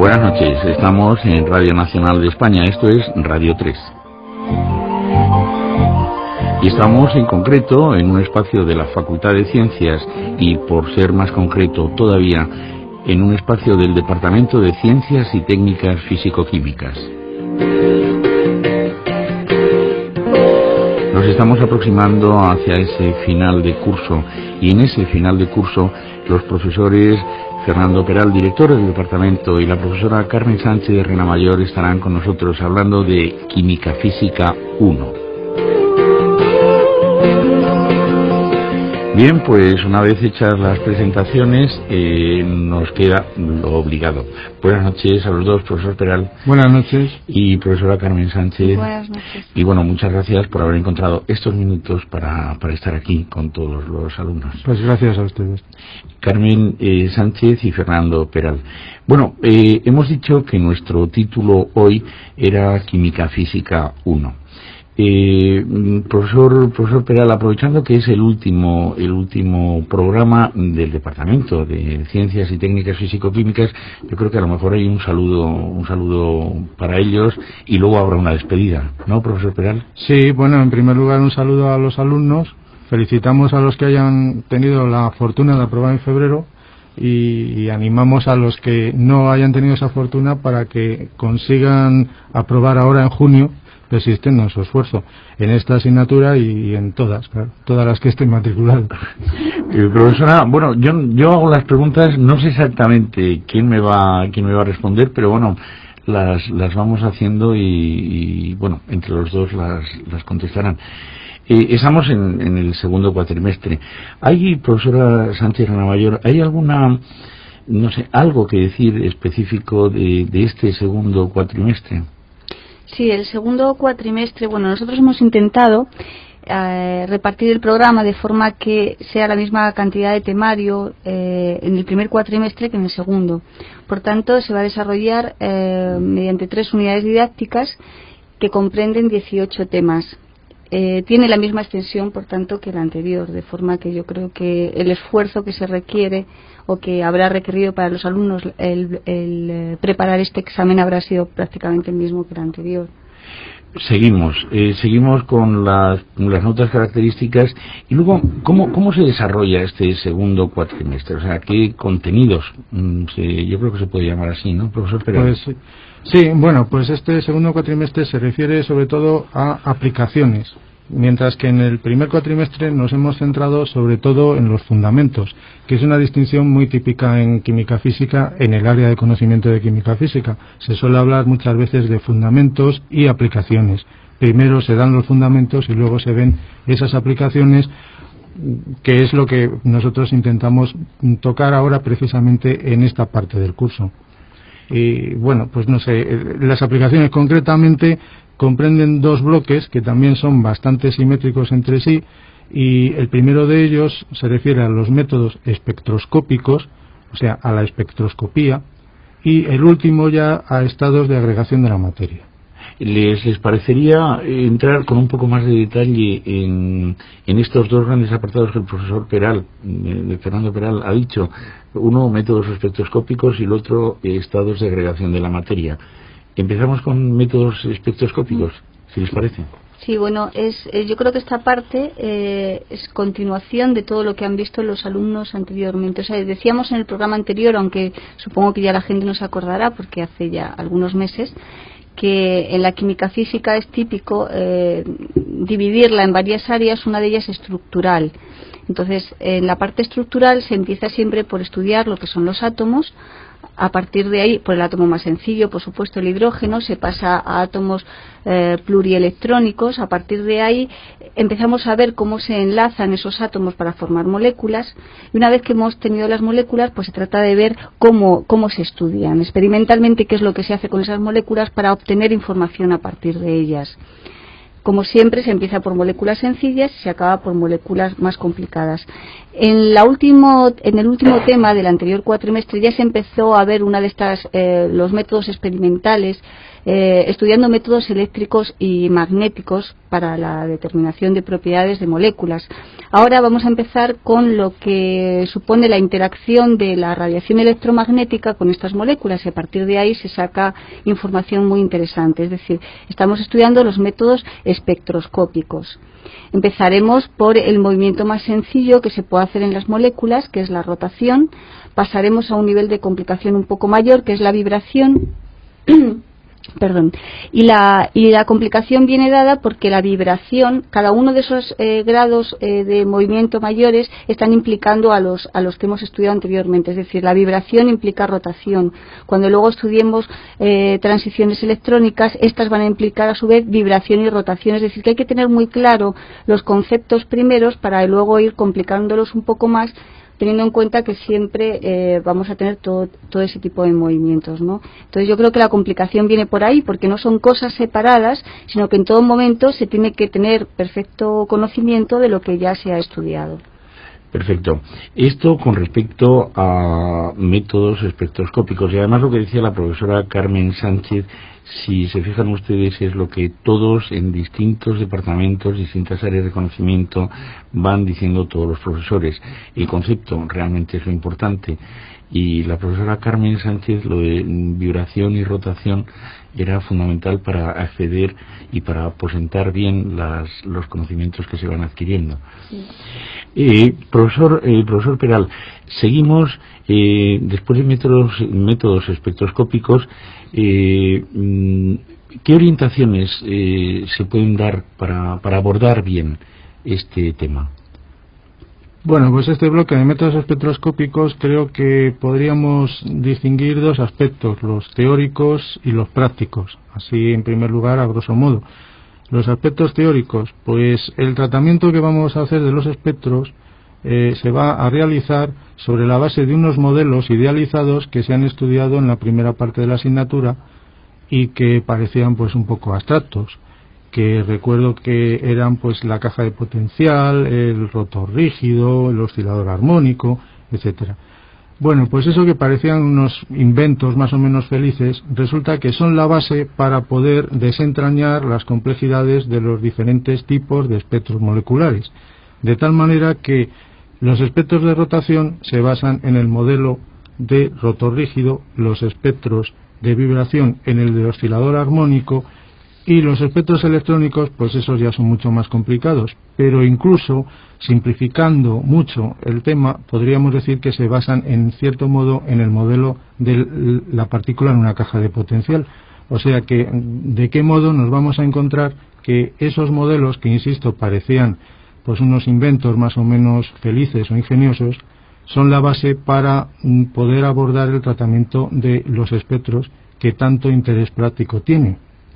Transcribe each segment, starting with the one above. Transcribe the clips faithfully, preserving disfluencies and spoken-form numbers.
Buenas noches, estamos en Radio Nacional de España, esto es Radio tres. Y estamos en concreto en un espacio de la Facultad de Ciencias y, por ser más concreto todavía, en un espacio del Departamento de Ciencias y Técnicas Físico-Químicas. Nos estamos aproximando hacia ese final de curso y en ese final de curso los profesores Fernando Peral, director del departamento, y la profesora Carmen Sánchez de Renamayor estarán con nosotros hablando de Química Física uno. Bien, pues una vez hechas las presentaciones, eh, nos queda lo obligado. Buenas noches a los dos, profesor Peral. Buenas noches. Y profesora Carmen Sánchez. Buenas noches. Y bueno, muchas gracias por haber encontrado estos minutos para, para estar aquí con todos los alumnos. Pues gracias a ustedes. Carmen eh, Sánchez y Fernando Peral. Bueno, eh, hemos dicho que nuestro título hoy era Química Física uno. Eh, profesor profesor Peral, aprovechando que es el último el último programa del Departamento de Ciencias y Técnicas Físico-Químicas, yo creo que a lo mejor hay un saludo un saludo para ellos y luego habrá una despedida, ¿no, profesor Peral? Sí, bueno, en primer lugar un saludo a los alumnos, felicitamos a los que hayan tenido la fortuna de aprobar en febrero y, y animamos a los que no hayan tenido esa fortuna para que consigan aprobar ahora en junio, persistiendo en su esfuerzo en esta asignatura y en todas, claro, todas las que estén matriculadas. Eh, profesora, bueno, yo yo hago las preguntas, no sé exactamente quién me va quién me va a responder, pero bueno, las las vamos haciendo y, y bueno, entre los dos las las contestarán. Eh, estamos en, en el segundo cuatrimestre. ¿Hay, profesora Sánchez Renamayor, hay alguna, no sé, algo que decir específico de, de este segundo cuatrimestre? Sí, el segundo cuatrimestre, bueno, nosotros hemos intentado eh, repartir el programa de forma que sea la misma cantidad de temario eh, en el primer cuatrimestre que en el segundo. Por tanto, se va a desarrollar eh, mediante tres unidades didácticas que comprenden dieciocho temas. Eh, tiene la misma extensión, por tanto, que el anterior, de forma que yo creo que el esfuerzo que se requiere o que habrá requerido para los alumnos el, el eh, preparar este examen habrá sido prácticamente el mismo que el anterior. Seguimos, eh, seguimos con las, las notas características y luego, ¿cómo, cómo se desarrolla este segundo cuatrimestre? O sea, ¿qué contenidos? Mm, se, yo creo que se puede llamar así, ¿no, profesor Peral? Pues sí. Sí, bueno, pues este segundo cuatrimestre se refiere sobre todo a aplicaciones, mientras que en el primer cuatrimestre nos hemos centrado sobre todo en los fundamentos, que es una distinción muy típica en química física, en el área de conocimiento de química física. Se suele hablar muchas veces de fundamentos y aplicaciones. Primero se dan los fundamentos y luego se ven esas aplicaciones, que es lo que nosotros intentamos tocar ahora precisamente en esta parte del curso. Y bueno, pues no sé, las aplicaciones concretamente comprenden dos bloques que también son bastante simétricos entre sí, y el primero de ellos se refiere a los métodos espectroscópicos, o sea, a la espectroscopía, y el último ya a estados de agregación de la materia. ¿Les, les parecería entrar con un poco más de detalle en, en estos dos grandes apartados que el profesor Peral, de Fernando Peral, ha dicho? Uno, métodos espectroscópicos, y el otro, estados de agregación de la materia. Empezamos con métodos espectroscópicos, si les parece. Sí, bueno, es, eh, yo creo que esta parte eh, es continuación de todo lo que han visto los alumnos anteriormente. O sea, decíamos en el programa anterior, aunque supongo que ya la gente no se acordará porque hace ya algunos meses, que en la química física es típico eh, dividirla en varias áreas, una de ellas estructural. Entonces, en la parte estructural se empieza siempre por estudiar lo que son los átomos. A partir de ahí, por el átomo más sencillo, por supuesto el hidrógeno, se pasa a átomos eh, plurielectrónicos. A partir de ahí empezamos a ver cómo se enlazan esos átomos para formar moléculas, y una vez que hemos tenido las moléculas, pues se trata de ver cómo, cómo se estudian experimentalmente, qué es lo que se hace con esas moléculas para obtener información a partir de ellas. Como siempre, se empieza por moléculas sencillas y se acaba por moléculas más complicadas. En, la último, en el último tema del anterior cuatrimestre ya se empezó a ver una de estas, eh, los métodos experimentales, eh, estudiando métodos eléctricos y magnéticos para la determinación de propiedades de moléculas. Ahora vamos a empezar con lo que supone la interacción de la radiación electromagnética con estas moléculas, y a partir de ahí se saca información muy interesante. Es decir, estamos estudiando los métodos espectroscópicos. Empezaremos por el movimiento más sencillo que se puede hacer en las moléculas, que es la rotación. Pasaremos a un nivel de complicación un poco mayor, que es la vibración. Perdón. Y la, y la complicación viene dada porque la vibración, cada uno de esos eh, grados eh, de movimiento mayores están implicando a los, a los que hemos estudiado anteriormente. Es decir, la vibración implica rotación. Cuando luego estudiemos eh, transiciones electrónicas, estas van a implicar a su vez vibración y rotación. Es decir, que hay que tener muy claro los conceptos primeros para luego ir complicándolos un poco más, teniendo en cuenta que siempre eh, vamos a tener todo, todo ese tipo de movimientos, ¿no? Entonces yo creo que la complicación viene por ahí, porque no son cosas separadas, sino que en todo momento se tiene que tener perfecto conocimiento de lo que ya se ha estudiado. Perfecto. Esto con respecto a métodos espectroscópicos, y además lo que decía la profesora Carmen Sánchez, si se fijan ustedes, es lo que todos en distintos departamentos, distintas áreas de conocimiento van diciendo todos los profesores. El concepto realmente es lo importante, y la profesora Carmen Sánchez, lo de vibración y rotación era fundamental para acceder y para aposentar bien las, los conocimientos que se van adquiriendo. Sí. Eh, profesor, eh, profesor Peral, seguimos eh, después de métodos, métodos espectroscópicos. Eh, ¿Qué orientaciones eh, se pueden dar para, para abordar bien este tema? Bueno, pues este bloque de métodos espectroscópicos creo que podríamos distinguir dos aspectos, los teóricos y los prácticos. Así, en primer lugar, a grosso modo. Los aspectos teóricos, pues el tratamiento que vamos a hacer de los espectros eh, se va a realizar sobre la base de unos modelos idealizados que se han estudiado en la primera parte de la asignatura y que parecían pues un poco abstractos, que recuerdo que eran pues la caja de potencial, el rotor rígido, el oscilador armónico, etcétera. Bueno, pues eso que parecían unos inventos más o menos felices, resulta que son la base para poder desentrañar las complejidades de los diferentes tipos de espectros moleculares, de tal manera que los espectros de rotación se basan en el modelo de rotor rígido, los espectros de vibración en el de oscilador armónico, y los espectros electrónicos, pues esos ya son mucho más complicados, pero incluso simplificando mucho el tema, podríamos decir que se basan en cierto modo en el modelo de la partícula en una caja de potencial. O sea que, ¿de qué modo nos vamos a encontrar que esos modelos, que insisto, parecían pues unos inventos más o menos felices o ingeniosos, son la base para poder abordar el tratamiento de los espectros que tanto interés práctico tienen?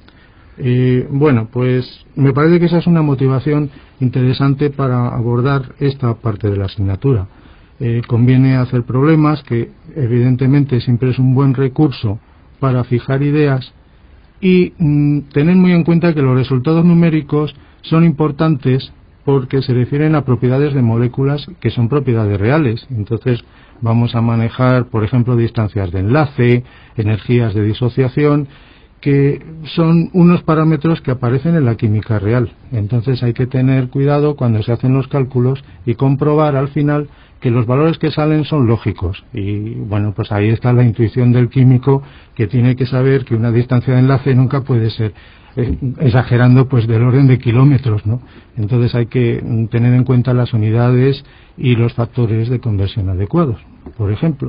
Eh, bueno, pues me parece que esa es una motivación interesante para abordar esta parte de la asignatura. Eh, conviene hacer problemas, que evidentemente siempre es un buen recurso para fijar ideas, y mm, tener muy en cuenta que los resultados numéricos son importantes porque se refieren a propiedades de moléculas que son propiedades reales. Entonces vamos a manejar, por ejemplo, distancias de enlace, energías de disociación, que son unos parámetros que aparecen en la química real. Entonces hay que tener cuidado cuando se hacen los cálculos y comprobar al final que los valores que salen son lógicos. Y bueno, pues ahí está la intuición del químico, que tiene que saber que una distancia de enlace nunca puede ser, eh, exagerando, pues del orden de kilómetros, ¿no? Entonces hay que tener en cuenta las unidades y los factores de conversión adecuados, por ejemplo.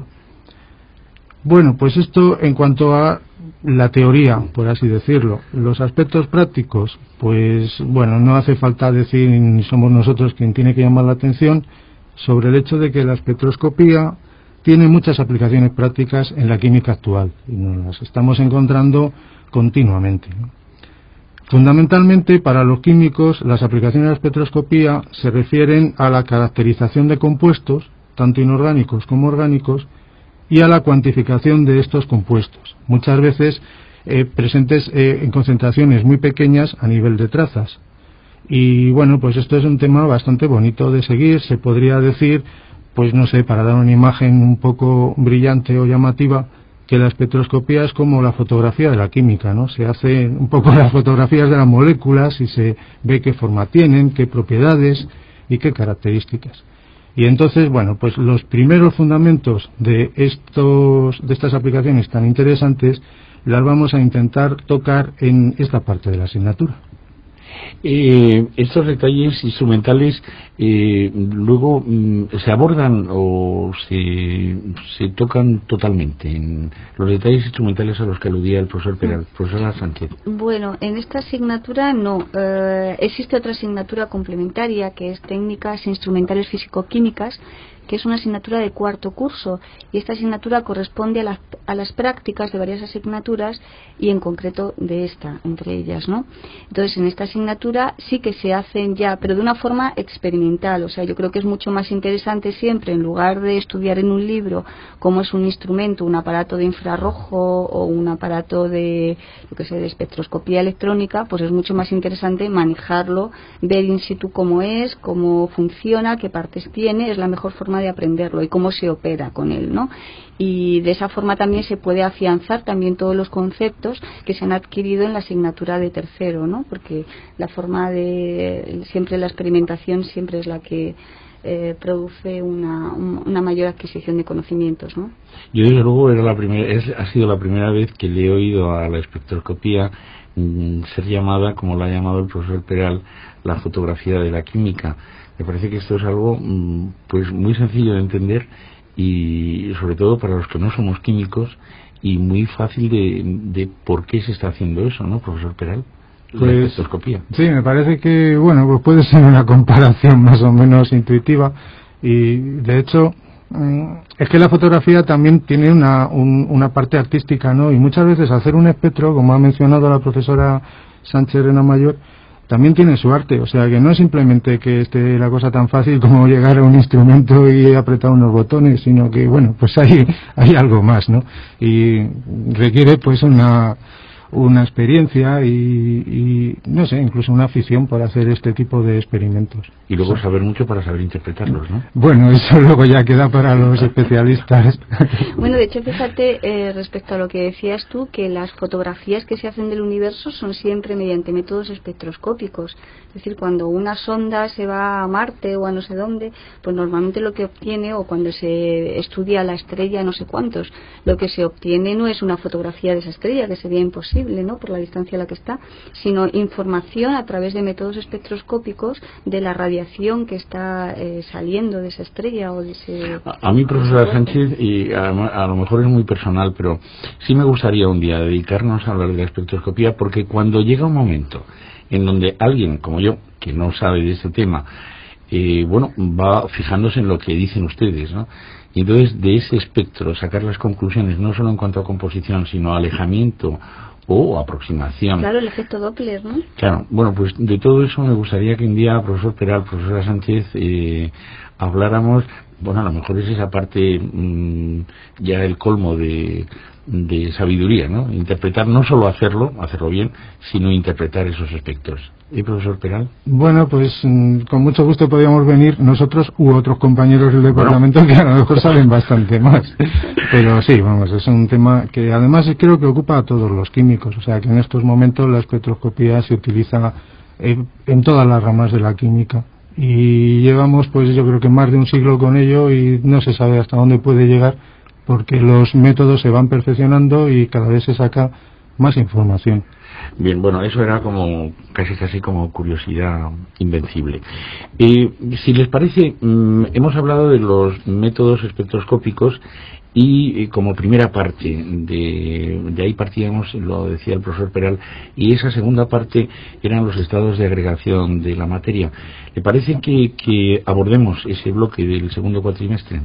Bueno, pues esto en cuanto a la teoría, por así decirlo. Los aspectos prácticos, pues bueno, no hace falta decir, ni somos nosotros quien tiene que llamar la atención sobre el hecho de que la espectroscopía tiene muchas aplicaciones prácticas en la química actual, y nos las estamos encontrando continuamente, ¿no? Fundamentalmente, para los químicos, las aplicaciones de la espectroscopía se refieren a la caracterización de compuestos, tanto inorgánicos como orgánicos, y a la cuantificación de estos compuestos, muchas veces eh, presentes eh, en concentraciones muy pequeñas a nivel de trazas. Y bueno, pues esto es un tema bastante bonito de seguir. Se podría decir, pues no sé, para dar una imagen un poco brillante o llamativa, que la espectroscopía es como la fotografía de la química, ¿no? Se hace un poco las fotografías de las moléculas y se ve qué forma tienen, qué propiedades y qué características. Y entonces, bueno, pues los primeros fundamentos de estos de estas aplicaciones tan interesantes las vamos a intentar tocar en esta parte de la asignatura. Eh, estos detalles instrumentales eh, luego mm, se abordan o se, se tocan totalmente en los detalles instrumentales a los que aludía el profesor Peral, profesora Sánchez. Bueno, en esta asignatura no. Eh, existe otra asignatura complementaria que es técnicas instrumentales físico-químicas, que es una asignatura de cuarto curso, y esta asignatura corresponde a las, a las prácticas de varias asignaturas y en concreto de esta, entre ellas, ¿no? Entonces, en esta asignatura sí que se hacen ya, pero de una forma experimental. O sea, yo creo que es mucho más interesante siempre, en lugar de estudiar en un libro cómo es un instrumento, un aparato de infrarrojo o un aparato de, yo qué sé, de espectroscopía electrónica, pues es mucho más interesante manejarlo, ver in situ cómo es, cómo funciona, qué partes tiene, es la mejor forma de aprenderlo y cómo se opera con él, ¿no? Y de esa forma también se puede afianzar también todos los conceptos que se han adquirido en la asignatura de tercero, ¿no? Porque la forma de siempre la experimentación siempre es la que eh, produce una, una mayor adquisición de conocimientos, ¿no? Yo desde luego era la primera, es, ha sido la primera vez que le he oído a la espectroscopía mmm, ser llamada, como la ha llamado el profesor Peral, la fotografía de la química. Me parece que esto es algo mmm, pues muy sencillo de entender y sobre todo para los que no somos químicos y muy fácil de, de por qué se está haciendo eso, ¿no, profesor Peral? La pues, espectroscopía. Sí, me parece que, bueno, pues puede ser una comparación más o menos intuitiva y de hecho es que la fotografía también tiene una, un, una parte artística, ¿no? Y muchas veces hacer un espectro, como ha mencionado la profesora Sánchez Renamayor, también tiene su arte, o sea que no es simplemente que esté la cosa tan fácil como llegar a un instrumento y apretar unos botones, sino que, bueno, pues hay, hay algo más, ¿no? Y requiere pues una una experiencia y, y no sé, incluso una afición por hacer este tipo de experimentos. Y luego o sea, saber mucho para saber interpretarlos, ¿no? Bueno, eso luego ya queda para los especialistas. Bueno, de hecho, fíjate, eh, respecto a lo que decías tú, que las fotografías que se hacen del universo son siempre mediante métodos espectroscópicos. Es decir, cuando una sonda se va a Marte o a no sé dónde, pues normalmente lo que obtiene, o cuando se estudia la estrella no sé cuántos, lo que se obtiene no es una fotografía de esa estrella, que sería imposible, ¿no?, por la distancia a la que está, sino información a través de métodos espectroscópicos de la radiación que está eh, saliendo de esa estrella o de ese... A, a mí, profesora Sánchez, y a, a lo mejor es muy personal, pero sí me gustaría un día dedicarnos a hablar de la espectroscopía, porque cuando llega un momento en donde alguien como yo, que no sabe de este tema, eh, bueno, va fijándose en lo que dicen ustedes, ¿no? Y entonces de ese espectro sacar las conclusiones, no solo en cuanto a composición, sino a alejamiento o aproximación. Claro, el efecto Doppler, ¿no? Claro, bueno, pues de todo eso me gustaría que un día, profesor Peral, profesora Sánchez, eh, habláramos. Bueno, a lo mejor es esa parte mmm, ya el colmo de, de sabiduría, ¿no? Interpretar, no solo hacerlo, hacerlo bien, sino interpretar esos espectros. ¿Y profesor Peral? Bueno, pues mmm, con mucho gusto podríamos venir nosotros u otros compañeros del departamento, bueno, que a lo mejor saben bastante más. Pero sí, vamos, es un tema que además creo que ocupa a todos los químicos. O sea, que en estos momentos la espectroscopía se utiliza en, en todas las ramas de la química. Y llevamos, pues yo creo que más de un siglo con ello y no se sabe hasta dónde puede llegar, porque los métodos se van perfeccionando y cada vez se saca más información. Bien, bueno, eso era como casi casi como curiosidad invencible. Eh, si les parece, mmm, hemos hablado de los métodos espectroscópicos y eh, como primera parte de, de ahí partíamos, lo decía el profesor Peral, y esa segunda parte eran los estados de agregación de la materia. ¿Le parece que, que abordemos ese bloque del segundo cuatrimestre?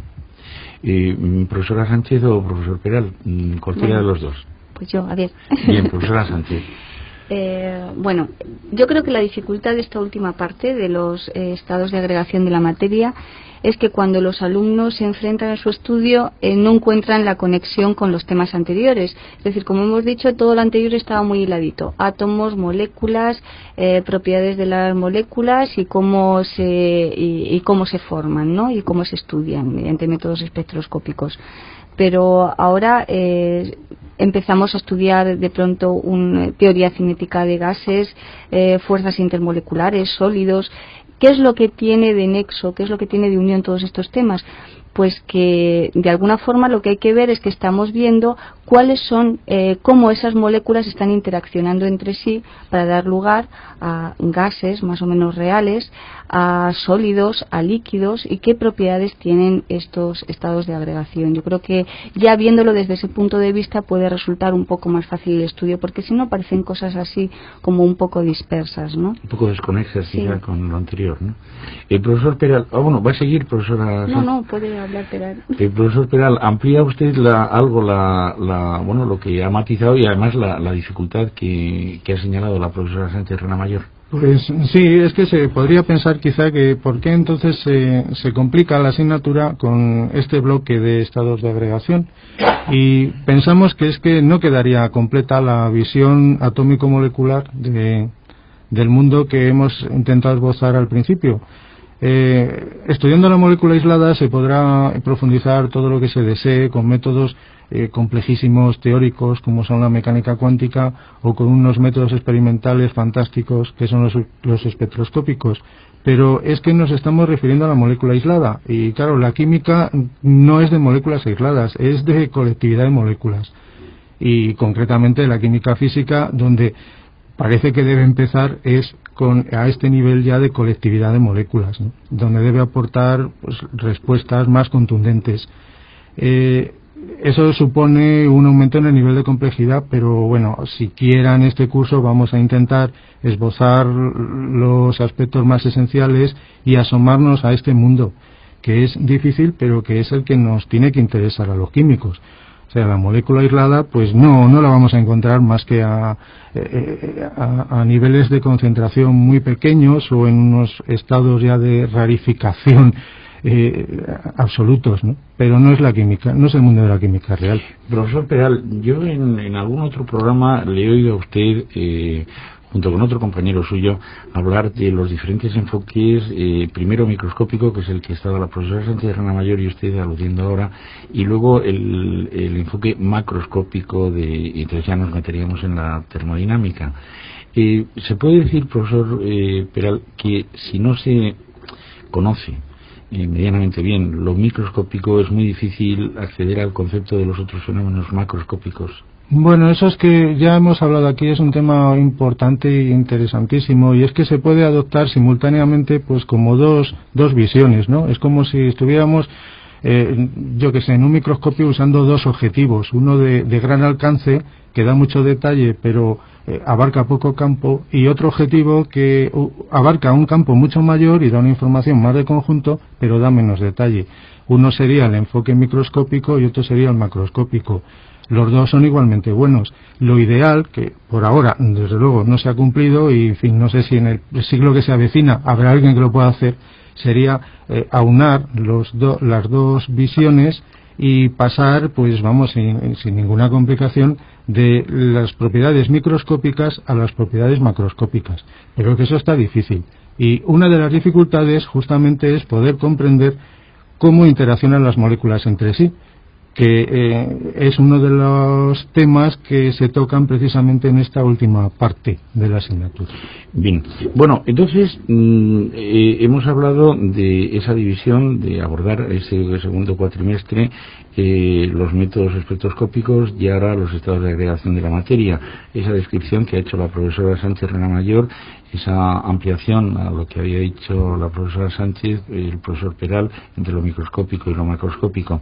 Eh, ¿Profesora Sánchez o profesor Peral? Cualquiera Bueno, de los dos. Pues yo, a ver. Bien, profesora Sánchez. Eh, bueno, yo creo que la dificultad de esta última parte de los eh, estados de agregación de la materia es que cuando los alumnos se enfrentan a su estudio eh, no encuentran la conexión con los temas anteriores. Es decir, como hemos dicho, todo lo anterior estaba muy hiladito. Átomos, moléculas, eh, propiedades de las moléculas y cómo se y, y cómo se forman, ¿no? Y cómo se estudian mediante métodos espectroscópicos. pero ahora eh, empezamos a estudiar de pronto una teoría cinética de gases, eh, fuerzas intermoleculares, sólidos. ¿Qué es lo que tiene de nexo, qué es lo que tiene de unión todos estos temas? Pues que de alguna forma lo que hay que ver es que estamos viendo cuáles son, eh, cómo esas moléculas están interaccionando entre sí para dar lugar a gases más o menos reales, a sólidos, a líquidos, y qué propiedades tienen estos estados de agregación. Yo creo que ya viéndolo desde ese punto de vista puede resultar un poco más fácil el estudio, porque si no parecen cosas así como un poco dispersas, ¿no? Un poco desconexas, sí, quizá, con lo anterior, ¿no? El profesor Peral, ah, bueno, ¿va a seguir, profesora? No, no, puede hablar Peral. El profesor Peral, ¿amplía usted la, algo la, la, bueno, lo que ha matizado y además la, la dificultad que, que ha señalado la profesora Sánchez Renamayor? Pues sí, es que se podría pensar quizá que por qué entonces se, se complica la asignatura con este bloque de estados de agregación, y pensamos que es que no quedaría completa la visión atómico-molecular de, del mundo que hemos intentado esbozar al principio. Eh, estudiando la molécula aislada se podrá profundizar todo lo que se desee con métodos eh, complejísimos teóricos como son la mecánica cuántica, o con unos métodos experimentales fantásticos que son los, los espectroscópicos, pero es que nos estamos refiriendo a la molécula aislada, y claro, la química no es de moléculas aisladas, es de colectividad de moléculas, y concretamente la química física, donde parece que debe empezar es con a este nivel ya de colectividad de moléculas, ¿no? Donde debe aportar pues, respuestas más contundentes. Eh, eso supone un aumento en el nivel de complejidad, pero bueno, siquiera en este curso vamos a intentar esbozar los aspectos más esenciales y asomarnos a este mundo, que es difícil, pero que es el que nos tiene que interesar a los químicos. O sea, la molécula aislada, pues no, no la vamos a encontrar más que a, eh, a, a niveles de concentración muy pequeños o en unos estados ya de rarificación eh, absolutos, ¿no? Pero no es la química, no es el mundo de la química real. Profesor Peral, yo en, en algún otro programa le he oído a usted, eh, junto con otro compañero suyo, hablar de los diferentes enfoques, eh, primero microscópico, que es el que estaba la profesora Sánchez Renamayor y usted aludiendo ahora, y luego el, el enfoque macroscópico, de, y entonces ya nos meteríamos en la termodinámica. Eh, ¿Se puede decir, profesor eh, Peral, que si no se conoce eh, medianamente bien lo microscópico, es muy difícil acceder al concepto de los otros fenómenos macroscópicos? Bueno, eso es que ya hemos hablado aquí, es un tema importante e interesantísimo, y es que se puede adoptar simultáneamente pues como dos, dos visiones, ¿no? Es como si estuviéramos, eh, yo que sé, en un microscopio usando dos objetivos, uno de, de gran alcance, que da mucho detalle, pero eh, abarca poco campo, y otro objetivo que uh, abarca un campo mucho mayor y da una información más de conjunto, pero da menos detalle. Uno sería el enfoque microscópico y otro sería el macroscópico. Los dos son igualmente buenos. Lo ideal, que por ahora desde luego no se ha cumplido, y en fin, no sé si en el siglo que se avecina habrá alguien que lo pueda hacer, sería eh, aunar los do, las dos visiones y pasar, pues vamos, sin, sin ninguna complicación, de las propiedades microscópicas a las propiedades macroscópicas. Pero que eso está difícil. Y una de las dificultades justamente es poder comprender cómo interaccionan las moléculas entre sí, que eh, es uno de los temas que se tocan precisamente en esta última parte de la asignatura. Bien, bueno, entonces mm, eh, hemos hablado de esa división, de abordar ese segundo cuatrimestre, eh, los métodos espectroscópicos y ahora los estados de agregación de la materia. Esa descripción que ha hecho la profesora Sánchez Renamayor, esa ampliación a lo que había dicho la profesora Sánchez, el profesor Peral, entre lo microscópico y lo macroscópico.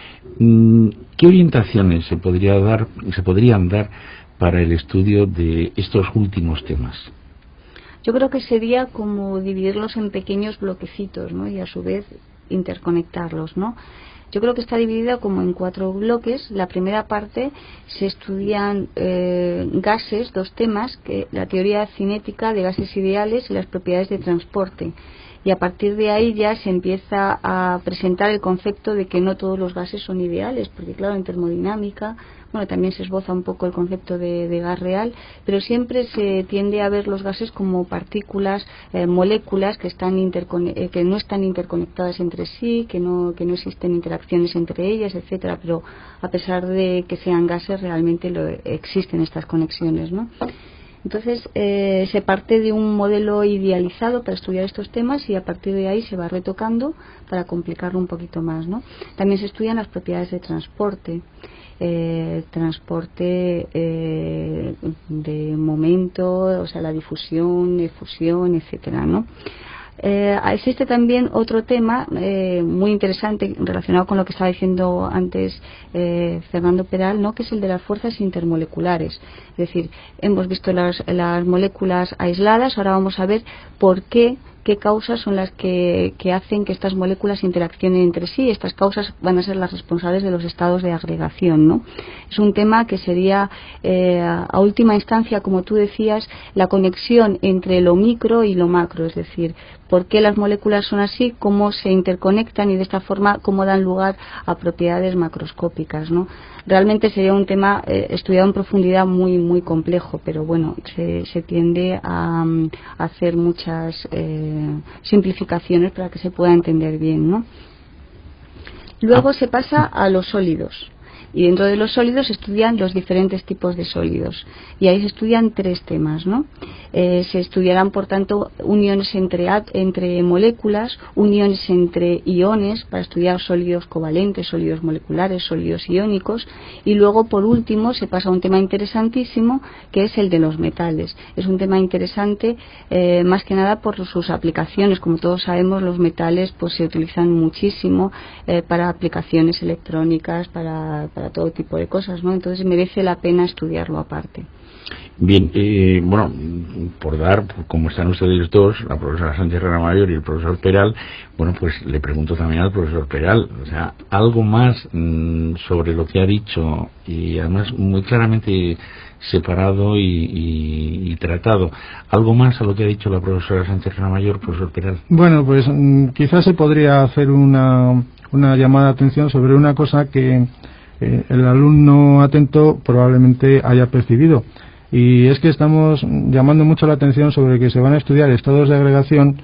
¿Qué orientaciones se podría dar, se podrían dar para el estudio de estos últimos temas? Yo creo que sería como dividirlos en pequeños bloquecitos, ¿no? Y a su vez interconectarlos, ¿no? Yo creo que está dividida como en cuatro bloques. La primera parte se estudian eh, gases, dos temas, que la teoría cinética de gases ideales y las propiedades de transporte. y a partir de ahí ya se empieza a presentar el concepto de que no todos los gases son ideales, porque claro, en termodinámica, bueno, también se esboza un poco el concepto de, de gas real, pero siempre se tiende a ver los gases como partículas, eh, moléculas que están intercone- eh, que no están interconectadas entre sí, que no que no existen interacciones entre ellas, etcétera, pero a pesar de que sean gases realmente lo, existen estas conexiones, ¿no? Entonces eh, se parte de un modelo idealizado para estudiar estos temas y a partir de ahí se va retocando para complicarlo un poquito más, ¿no? También se estudian las propiedades de transporte, eh, transporte eh, de momento, o sea, la difusión, efusión, etcétera, ¿no? Eh, existe también otro tema eh, muy interesante relacionado con lo que estaba diciendo antes eh, Fernando Peral, ¿no? Que es el de las fuerzas intermoleculares. Es decir, hemos visto las, las moléculas aisladas, ahora vamos a ver por qué, qué causas son las que, que hacen que estas moléculas interaccionen entre sí. Estas causas van a ser las responsables de los estados de agregación, ¿no? Es un tema que sería, eh, a última instancia, como tú decías, la conexión entre lo micro y lo macro, es decir, por qué las moléculas son así, cómo se interconectan y de esta forma cómo dan lugar a propiedades macroscópicas, ¿no? Realmente sería un tema eh, estudiado en profundidad muy muy complejo, pero bueno, se, se tiende a, a hacer muchas eh, simplificaciones para que se pueda entender bien, ¿no? Luego ah. se pasa a los sólidos. Y dentro de los sólidos se estudian los diferentes tipos de sólidos. Y ahí se estudian tres temas, ¿no? Eh, se estudiarán, por tanto, uniones entre, entre moléculas, uniones entre iones, para estudiar sólidos covalentes, sólidos moleculares, sólidos iónicos. Y luego, por último, se pasa a un tema interesantísimo, que es el de los metales. Es un tema interesante, eh, más que nada por sus aplicaciones. Como todos sabemos, los metales pues se utilizan muchísimo eh, para aplicaciones electrónicas, para, para todo tipo de cosas, ¿no? Entonces merece la pena estudiarlo aparte. Bien, eh, bueno, por dar, como están ustedes dos, la profesora Sánchez Renamayor y el profesor Peral, bueno, pues le pregunto también al profesor Peral, o sea, algo más mmm, sobre lo que ha dicho y además muy claramente separado y, y, y tratado. ¿Algo más a lo que ha dicho la profesora Sánchez Renamayor, profesor Peral? Bueno, pues mmm, quizás se podría hacer una, una llamada de atención sobre una cosa que eh, el alumno atento probablemente haya percibido. Y es que estamos llamando mucho la atención sobre que se van a estudiar estados de agregación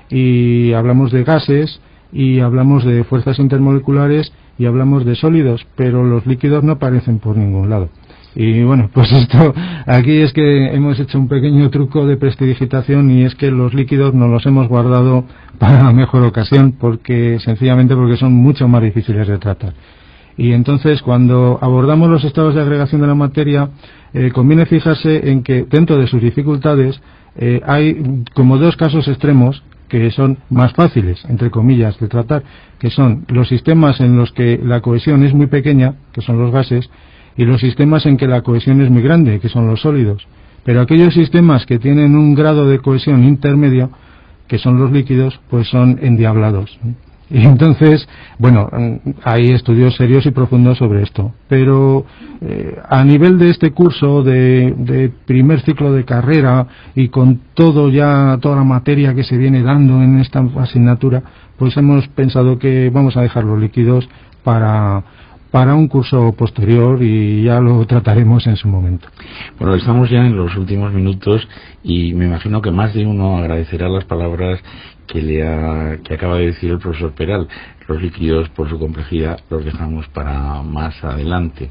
y hablamos de gases y hablamos de fuerzas intermoleculares y hablamos de sólidos, pero los líquidos no aparecen por ningún lado. Y bueno, pues esto aquí es que hemos hecho un pequeño truco de prestidigitación y es que los líquidos nos los hemos guardado para la mejor ocasión, porque sencillamente porque son mucho más difíciles de tratar. Y entonces, cuando abordamos los estados de agregación de la materia, eh, conviene fijarse en que dentro de sus dificultades eh, hay como dos casos extremos que son más fáciles, entre comillas, de tratar, que son los sistemas en los que la cohesión es muy pequeña, que son los gases, y los sistemas en que la cohesión es muy grande, que son los sólidos. Pero aquellos sistemas que tienen un grado de cohesión intermedio, que son los líquidos, pues son endiablados. Y entonces, bueno, hay estudios serios y profundos sobre esto. Pero eh, a nivel de este curso de, de primer ciclo de carrera y con todo ya, toda la materia que se viene dando en esta asignatura, pues hemos pensado que vamos a dejar los líquidos para... para un curso posterior y ya lo trataremos en su momento. Bueno, estamos ya en los últimos minutos y me imagino que más de uno agradecerá las palabras que le ha, que acaba de decir el profesor Peral. Los líquidos, por su complejidad, los dejamos para más adelante.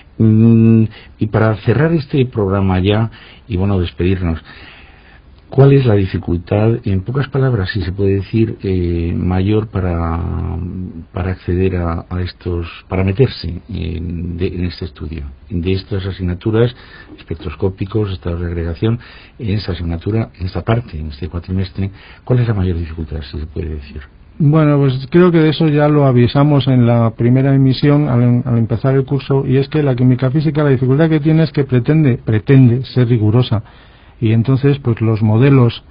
Mm, y para cerrar este programa ya y bueno, despedirnos, ¿cuál es la dificultad, en pocas palabras, si se puede decir, eh, mayor para, para acceder a, a estos, para meterse en, de, en este estudio, de estas asignaturas espectroscópicos, estados de agregación, en esa asignatura, en esta parte, en este cuatrimestre? ¿Cuál es la mayor dificultad, si se puede decir? Bueno, pues creo que de eso ya lo avisamos en la primera emisión al, al empezar el curso, y es que la química física, la dificultad que tiene es que pretende, pretende ser rigurosa. Y entonces, pues los modelos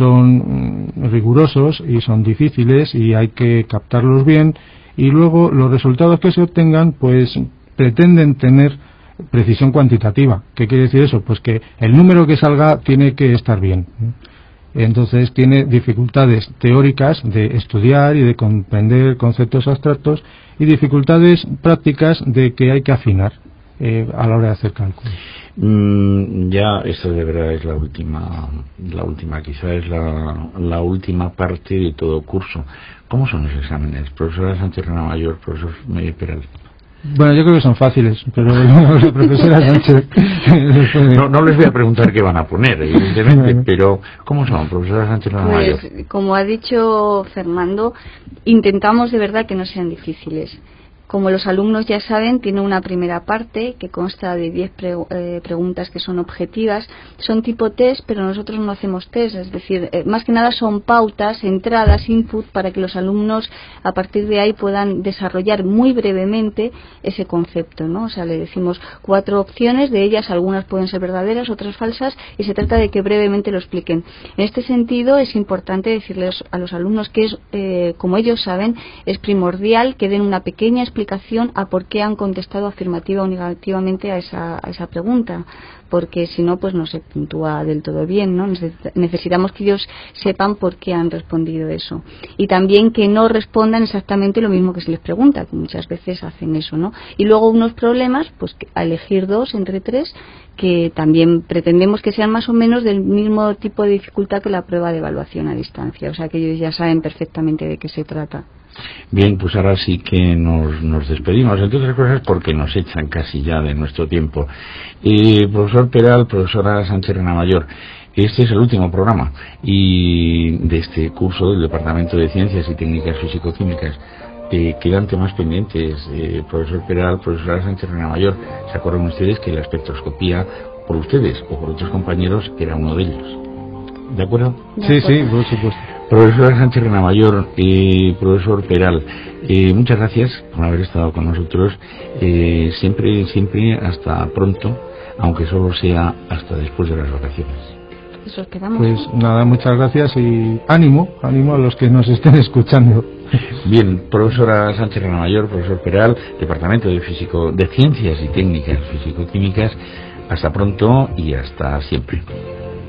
son rigurosos y son difíciles y hay que captarlos bien. Y luego los resultados que se obtengan, pues pretenden tener precisión cuantitativa. ¿Qué quiere decir eso? Pues que el número que salga tiene que estar bien. Entonces tiene dificultades teóricas de estudiar y de comprender conceptos abstractos y dificultades prácticas de que hay que afinar eh, a la hora de hacer cálculos. Mm, ya esto de verdad es la última, la última, quizá es la, la última parte de todo curso. ¿Cómo son los exámenes? Profesora Sánchez Renamayor, profesor Peral. Bueno, yo creo que son fáciles, pero la profesora Sánchez... no, no les voy a preguntar qué van a poner, evidentemente, pero ¿cómo son, profesora Sánchez Renamayor? Pues, como ha dicho Fernando, intentamos de verdad que no sean difíciles. Como los alumnos ya saben, tiene una primera parte que consta de diez pre eh, preguntas que son objetivas. Son tipo test, pero nosotros no hacemos test. Es decir, eh, más que nada son pautas, entradas, input, para que los alumnos a partir de ahí puedan desarrollar muy brevemente ese concepto, ¿no? O sea, le decimos cuatro opciones, de ellas algunas pueden ser verdaderas, otras falsas, y se trata de que brevemente lo expliquen. En este sentido, es importante decirles a los alumnos que, es, eh, como ellos saben, es primordial que den una pequeña explicación explicación a por qué han contestado afirmativa o negativamente a esa, a esa pregunta, porque si no, pues no se puntúa del todo bien, ¿no? Necesitamos que ellos sepan por qué han respondido eso. Y también que no respondan exactamente lo mismo que se les pregunta, que muchas veces hacen eso, ¿no? Y luego unos problemas, pues a elegir dos entre tres, que también pretendemos que sean más o menos del mismo tipo de dificultad que la prueba de evaluación a distancia, o sea que ellos ya saben perfectamente de qué se trata. Bien, pues ahora sí que nos, nos despedimos, entre otras cosas porque nos echan casi ya de nuestro tiempo. Eh, profesor Peral, profesora Sánchez Renamayor, este es el último programa y de este curso del Departamento de Ciencias y Técnicas Físico-Químicas. Eh, quedan temas pendientes, eh, profesor Peral, profesora Sánchez Renamayor. ¿Se acuerdan ustedes que la espectroscopía, por ustedes o por otros compañeros, era uno de ellos? ¿De acuerdo? Sí, sí, por supuesto. Profesora Sánchez Renamayor, eh, profesor Peral, eh, muchas gracias por haber estado con nosotros. Eh, siempre, siempre hasta pronto, aunque solo sea hasta después de las vacaciones. Eso esperamos. Pues nada, muchas gracias y ánimo, ánimo a los que nos estén escuchando. Bien, profesora Sánchez Renamayor, profesor Peral, Departamento de Físico, de Ciencias y Técnicas Físico-Químicas. Hasta pronto y hasta siempre.